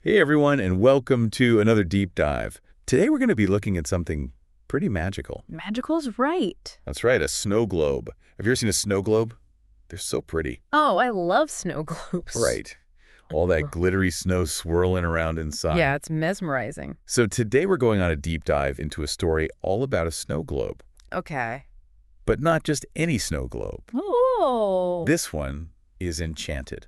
Hey everyone, and welcome to another deep dive. Today we're going to be looking at something pretty magical. Magical's right. That's right, a snow globe. Have you ever seen a snow globe? They're so pretty. Oh, I love snow globes. Right. All that glittery snow swirling around inside. Yeah, it's mesmerizing. So today we're going on a deep dive into a story all about a snow globe. Okay. But not just any snow globe. Oh. This one is enchanted.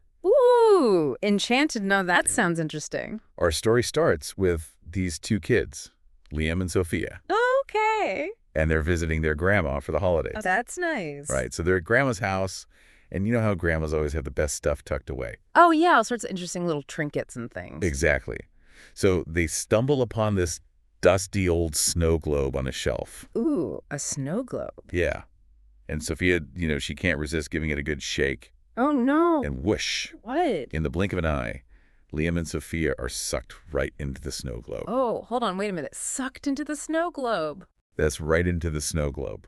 Ooh, Enchanted. Now that sounds interesting. Our story starts with these two kids, Liam and Sophia, Okay. and they're visiting their grandma for the holidays. That's nice. Right, so they're at grandma's house, and you know how grandmas always have the best stuff tucked away. Oh, yeah, all sorts of interesting little trinkets and things. Exactly. So they stumble upon this dusty old snow globe on a shelf. Ooh, a snow globe. Yeah. And Sophia, she can't resist giving it a good shake. Oh, no. And whoosh, What? in the blink of an eye, Liam and Sophia are sucked right into the snow globe. Oh, hold on. Wait a minute. Sucked into the snow globe. That's right into the snow globe.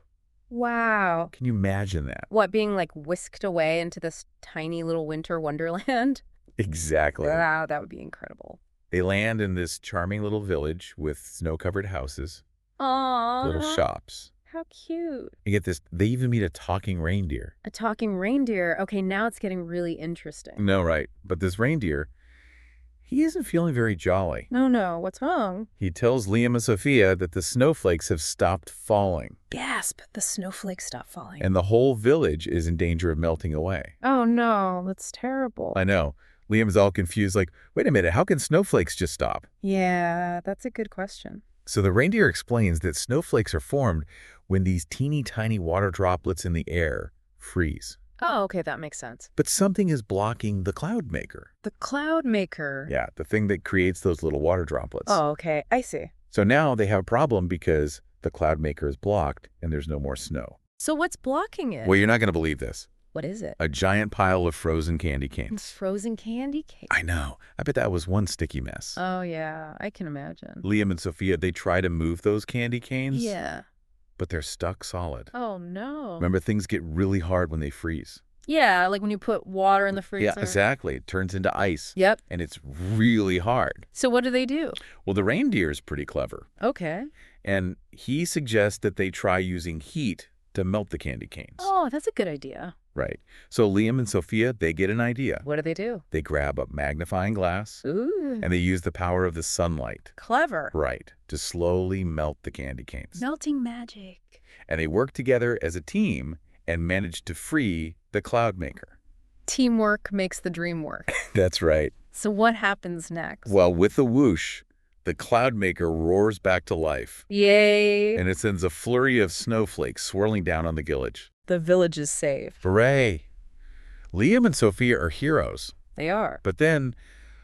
Wow. Can you imagine that? What, being like whisked away into this tiny little winter wonderland? Exactly. Wow, that would be incredible. They land in this charming little village with snow-covered houses, Aww. little shops. How cute. You get this, they even meet a talking reindeer. A talking reindeer. Okay, now it's getting really interesting. No, right. But this reindeer, he isn't feeling very jolly. No, what's wrong? He tells Liam and Sophia that the snowflakes have stopped falling, Gasp, the snowflakes stopped falling. and the whole village is in danger of melting away. Oh no, that's terrible. I know. Liam's all confused, like, wait a minute, how can snowflakes just stop? Yeah, that's a good question. So the reindeer explains that snowflakes are formed when these teeny tiny water droplets in the air freeze. Oh, okay, that makes sense. But something is blocking the cloud maker. The cloud maker. Yeah, the thing that creates those little water droplets. Oh, okay, I see. So now they have a problem because the cloud maker is blocked and there's no more snow. So what's blocking it? Well, you're not going to believe this. What is it? A giant pile of frozen candy canes. Frozen candy cane. I know. I bet that was one sticky mess. Oh yeah, I can imagine. Liam and Sophia, they try to move those candy canes. Yeah. But they're stuck solid. Oh no. Remember, things get really hard when they freeze. Yeah, like when you put water in the freezer. Yeah, exactly. It turns into ice. Yep. And it's really hard. So what do? Well, the reindeer is pretty clever. Okay. And he suggests that they try using heat to melt the candy canes. Oh, that's a good idea. Right. So Liam and Sophia, they get an idea. What do? They grab a magnifying glass Ooh. and they use the power of the sunlight. Clever. Right. To slowly melt the candy canes. Melting magic. And they work together as a team and manage to free the cloud maker. Teamwork makes the dream work. That's right. So what happens next? Well, with the whoosh, the cloud maker roars back to life. Yay. And it sends a flurry of snowflakes swirling down on the village. The village is safe. Hooray! Liam and Sophia are heroes. They are. But then,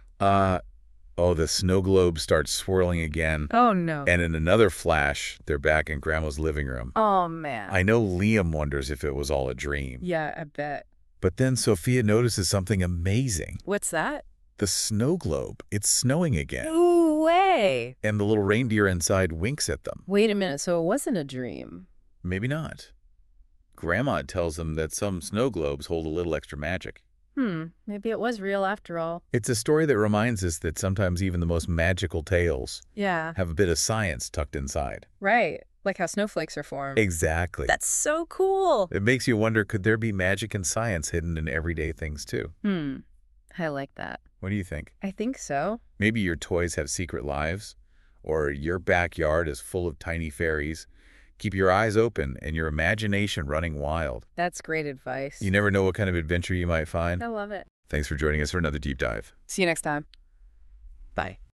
the snow globe starts swirling again. Oh, no. And in another flash, they're back in Grandma's living room. Oh, man. I know Liam wonders if it was all a dream. Yeah, I bet. But then Sophia notices something amazing. What's that? The snow globe. It's snowing again. No way. And the little reindeer inside winks at them. Wait a minute. So it wasn't a dream. Maybe not. Grandma tells them that some snow globes hold a little extra magic. Maybe it was real after all. It's a story that reminds us that sometimes even the most magical tales Yeah. have a bit of science tucked inside. Right. Like how snowflakes are formed. Exactly. That's so cool. It makes you wonder, could there be magic and science hidden in everyday things too? I like that. What do you think? I think so. Maybe your toys have secret lives, or your backyard is full of tiny fairies. Keep your eyes open and your imagination running wild. That's great advice. You never know what kind of adventure you might find. I love it. Thanks for joining us for another deep dive. See you next time. Bye.